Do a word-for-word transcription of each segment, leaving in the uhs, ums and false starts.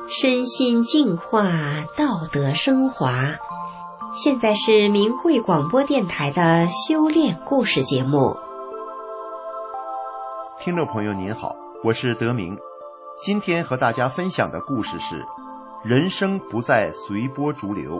身心净化，道德升华。现在是明慧广播电台的修炼故事节目。 听众朋友您好，我是德明。今天和大家分享的故事是人生不再随波逐流。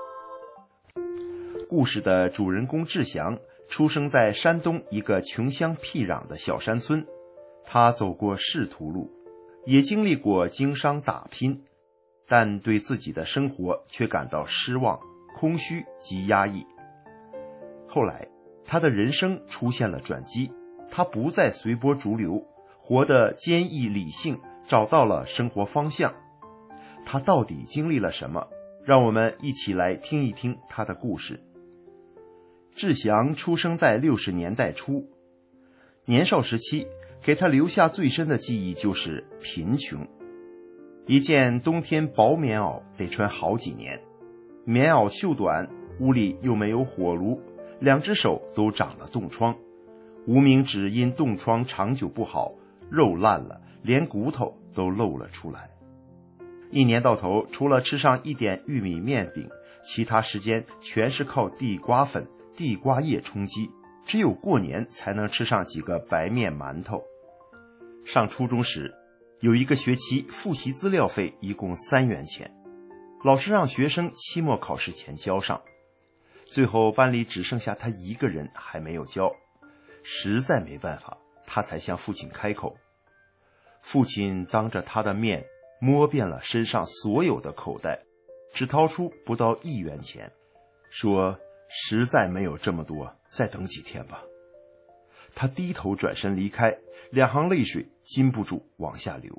故事的主人公志祥出生在山东一个穷乡僻壤的小山村，他走过仕途路，也经历过经商打拼，但对自己的生活却感到失望、空虚及压抑。后来他的人生出现了转机，他不再随波逐流，活得坚毅理性，找到了生活方向。他到底经历了什么？让我们一起来听一听他的故事。志祥出生在六十年代初，年少时期给他留下最深的记忆就是贫穷。一件冬天薄棉袄得穿好几年，棉袄袖短，屋里又没有火炉，两只手都长了冻疮，无名指因冻疮长久不好，肉烂了，连骨头都露了出来。一年到头，除了吃上一点玉米面饼，其他时间全是靠地瓜粉、地瓜叶充饥，只有过年才能吃上几个白面馒头。上初中时，有一个学期复习资料费一共三元钱，老师让学生期末考试前交上，最后班里只剩下他一个人还没有交，实在没办法，他才向父亲开口。父亲当着他的面摸遍了身上所有的口袋，只掏出不到一元钱，说实在没有这么多，再等几天吧。他低头转身离开，两行泪水禁不住往下流。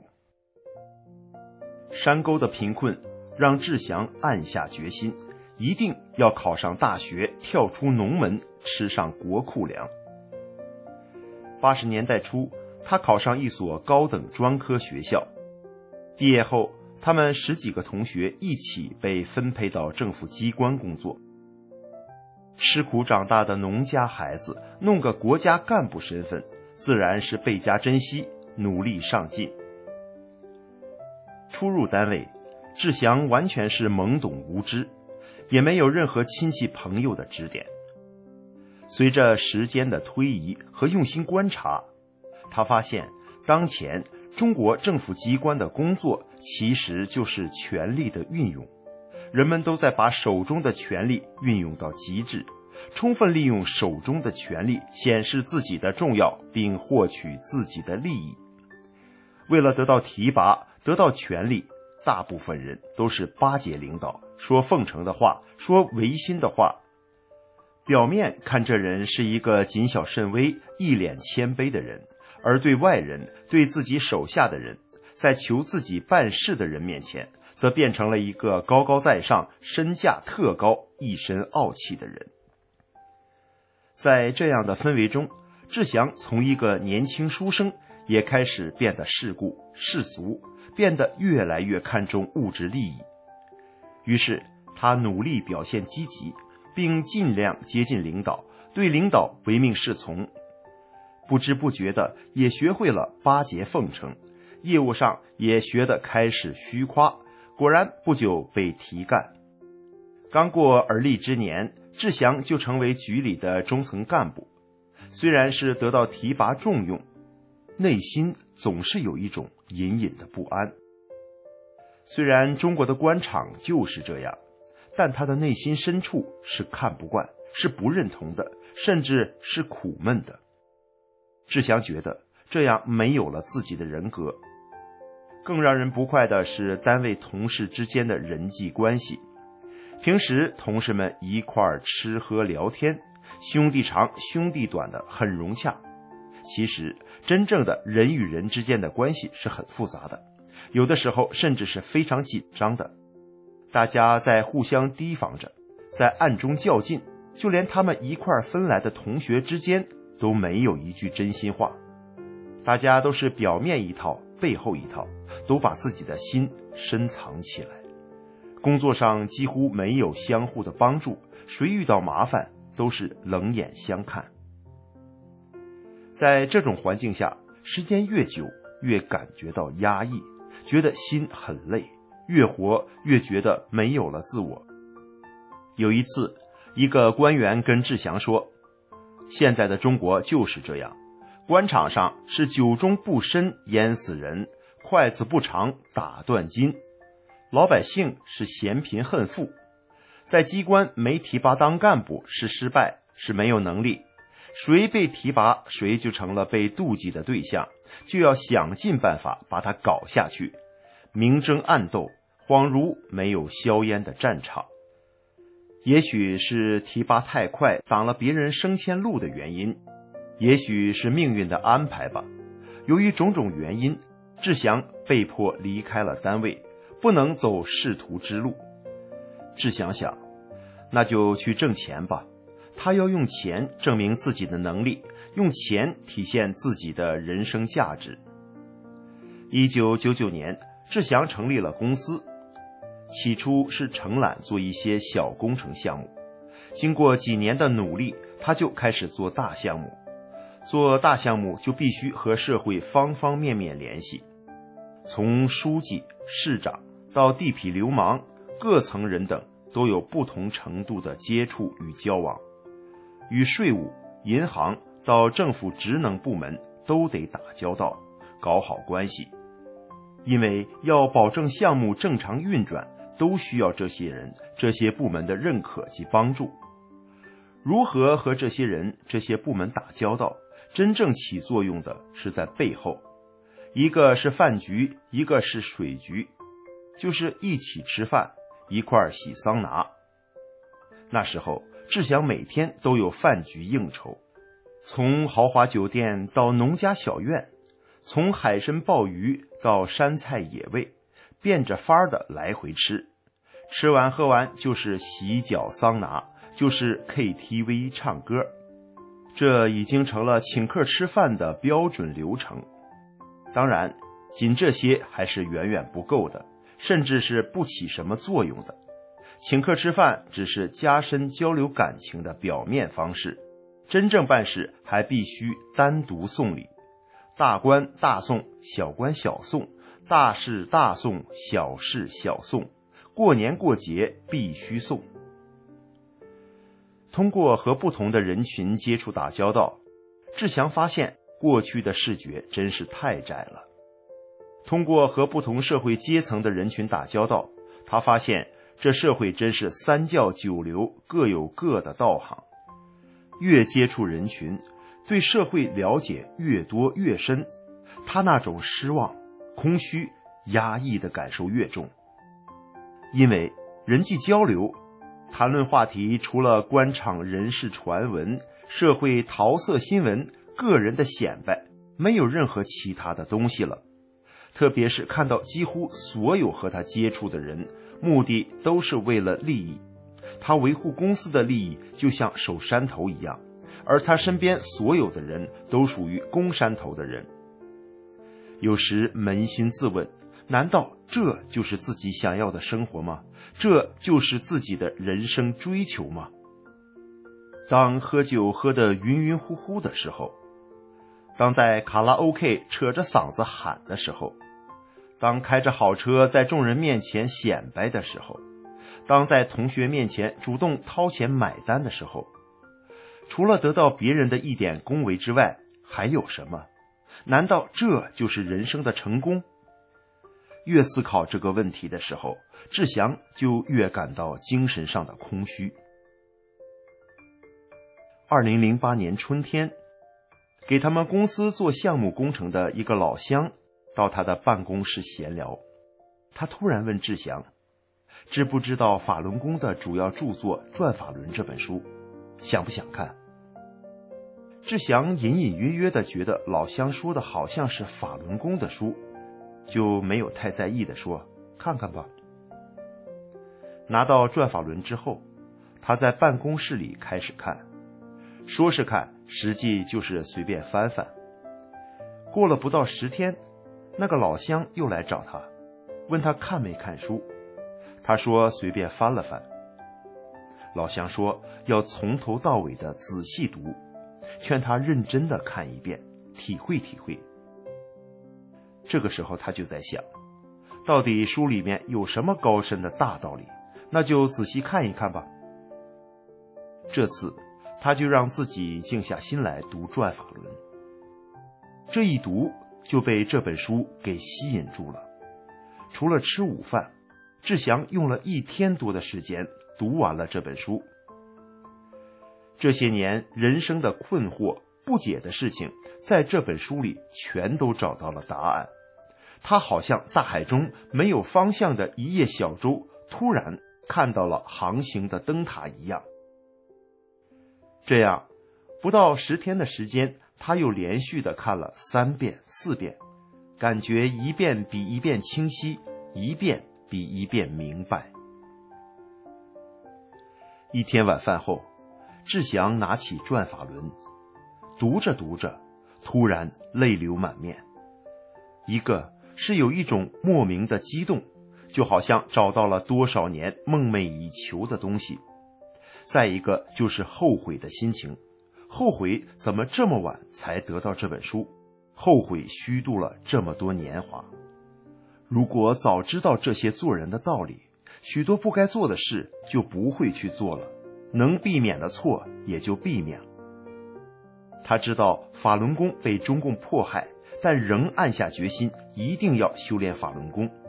山沟的贫困让志祥暗下决心，一定要考上大学，跳出农门，吃上国库粮。八十年代初，他考上一所高等专科学校，毕业后，他们十几个同学一起被分配到政府机关工作。吃苦长大的农家孩子，弄个国家干部身份，自然是倍加珍惜，努力上进。初入单位，志祥完全是懵懂无知，也没有任何亲戚朋友的指点。随着时间的推移和用心观察，他发现当前中国政府机关的工作其实就是权力的运用，人们都在把手中的权力运用到极致，充分利用手中的权力，显示自己的重要，并获取自己的利益。为了得到提拔，得到权力，大部分人都是巴结领导，说奉承的话，说违心的话。表面看这人是一个谨小慎微、一脸谦卑的人，而对外人，对自己手下的人，在求自己办事的人面前，则变成了一个高高在上、身价特高、一身傲气的人。在这样的氛围中，志祥从一个年轻书生也开始变得世故世俗，变得越来越看重物质利益。于是他努力表现积极，并尽量接近领导，对领导唯命是从。不知不觉的也学会了巴结奉承，业务上也学得开始虚夸，果然不久被提干。刚过而立之年，志祥就成为局里的中层干部。虽然是得到提拔重用，内心总是有一种隐隐的不安。虽然中国的官场就是这样，但他的内心深处是看不惯，是不认同的，甚至是苦闷的。志祥觉得这样没有了自己的人格。更让人不快的是单位同事之间的人际关系。平时同事们一块儿吃喝聊天，兄弟长兄弟短的很融洽。其实真正的人与人之间的关系是很复杂的，有的时候甚至是非常紧张的。大家在互相提防着，在暗中较劲，就连他们一块儿分来的同学之间都没有一句真心话。大家都是表面一套，背后一套，都把自己的心深藏起来。工作上几乎没有相互的帮助，谁遇到麻烦都是冷眼相看。在这种环境下，时间越久越感觉到压抑，觉得心很累， 越活越觉得没有了自我。有一次，一个官员跟志祥说，现在的中国就是这样，官场上是酒中不深淹死人，筷子不长打断筋，老百姓是嫌贫恨富，在机关没提拔当干部是失败，是没有能力，谁被提拔谁就成了被妒忌的对象，就要想尽办法把他搞下去，明争暗斗，恍如没有硝烟的战场。也许是提拔太快挡了别人升迁路的原因，也许是命运的安排吧。由于种种原因，志祥被迫离开了单位，不能走仕途之路。志祥想，那就去挣钱吧，他要用钱证明自己的能力，用钱体现自己的人生价值。一九九九年，志祥成立了公司，起初是承揽做一些小工程项目，经过几年的努力，他就开始做大项目。做大项目就必须和社会方方面面联系，从书记、市长到地痞流氓，各层人等都有不同程度的接触与交往，与税务、银行到政府职能部门都得打交道，搞好关系。因为要保证项目正常运转，都需要这些人、这些部门的认可及帮助。如何和这些人、这些部门打交道，真正起作用的是在背后，一个是饭局，一个是水局，就是一起吃饭，一块洗桑拿。那时候志祥每天都有饭局应酬，从豪华酒店到农家小院，从海参鲍鱼到山菜野味，变着法儿的来回吃。吃完喝完就是洗脚桑拿，就是 K T V 唱歌，这已经成了请客吃饭的标准流程。当然，仅这些还是远远不够的，甚至是不起什么作用的。请客吃饭只是加深交流感情的表面方式，真正办事还必须单独送礼。大官大送，小官小送，大事大送，小事小送，过年过节必须送。通过和不同的人群接触打交道，志祥发现过去的视觉真是太窄了。通过和不同社会阶层的人群打交道，他发现这社会真是三教九流，各有各的道行。越接触人群，对社会了解越多越深，他那种失望、空虚、压抑的感受越重。因为人际交流谈论话题除了官场人事传闻、社会桃色新闻、个人的显摆，没有任何其他的东西了。特别是看到几乎所有和他接触的人，目的都是为了利益。他维护公司的利益就像守山头一样，而他身边所有的人都属于攻山头的人。有时扪心自问，难道这就是自己想要的生活吗？这就是自己的人生追求吗？当喝酒喝得晕晕乎乎的时候，当在卡拉 OK 扯着嗓子喊的时候，当开着好车在众人面前显摆的时候，当在同学面前主动掏钱买单的时候，除了得到别人的一点恭维之外，还有什么？难道这就是人生的成功？越思考这个问题的时候，志祥就越感到精神上的空虚。二零零八年春天，给他们公司做项目工程的一个老乡到他的办公室闲聊，他突然问志祥，知不知道法轮功的主要著作《转法轮》这本书，想不想看？志祥隐隐约约地觉得老乡说的好像是法轮功的书，就没有太在意地说，看看吧。拿到《转法轮》之后，他在办公室里开始看，说是看，实际就是随便翻翻。过了不到十天，那个老乡又来找他，问他看没看书。他说随便翻了翻。老乡说要从头到尾的仔细读，劝他认真的看一遍，体会体会。这个时候他就在想， 到底书里面有什么高深的大道理？那就仔细看一看吧。这次他就让自己静下心来读《转法轮》，这一读就被这本书给吸引住了。除了吃午饭，志祥用了一天多的时间读完了这本书。这些年人生的困惑、不解的事情，在这本书里全都找到了答案。他好像大海中没有方向的一叶小舟，突然看到了航行的灯塔一样。这样不到十天的时间，他又连续的看了三遍四遍，感觉一遍比一遍清晰，一遍比一遍明白。一天晚饭后，志祥拿起《转法轮》，读着读着，突然泪流满面。一个是有一种莫名的激动，就好像找到了多少年梦寐以求的东西。再一个就是后悔的心情，后悔怎么这么晚才得到这本书，后悔虚度了这么多年华。如果早知道这些做人的道理，许多不该做的事就不会去做了，能避免的错也就避免了。他知道法轮功被中共迫害，但仍暗下决心，一定要修炼法轮功。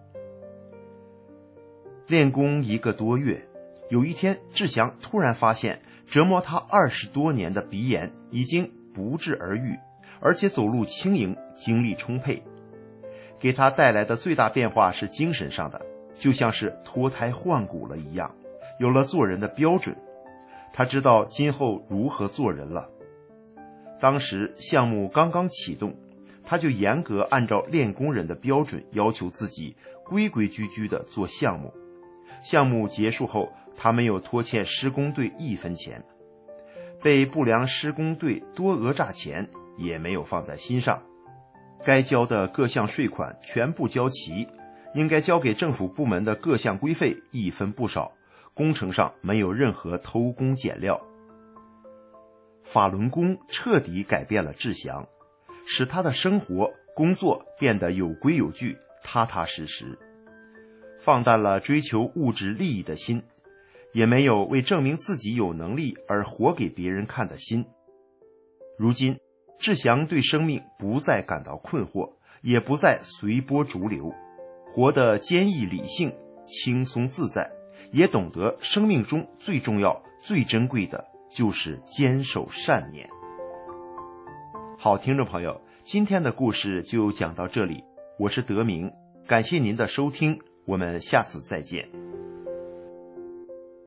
练功一个多月，有一天志祥突然发现，折磨他二十多年的鼻炎已经不治而愈，而且走路轻盈，精力充沛。给他带来的最大变化是精神上的，就像是脱胎换骨了一样，有了做人的标准。他知道今后如何做人了。当时项目刚刚启动，他就严格按照练功人的标准要求自己规规矩矩地做项目。项目结束后，他没有拖欠施工队一分钱，被不良施工队多讹诈钱也没有放在心上。该交的各项税款全部交齐，应该交给政府部门的各项规费一分不少，工程上没有任何偷工减料。法轮功彻底改变了志祥，使他的生活工作变得有规有矩，踏踏实实，放淡了追求物质利益的心，也没有为证明自己有能力而活给别人看的心。如今志祥对生命不再感到困惑，也不再随波逐流，活得坚毅理性，轻松自在，也懂得生命中最重要最珍贵的就是坚守善念。好，听众朋友，今天的故事就讲到这里，我是德明，感谢您的收听，我们下次再见。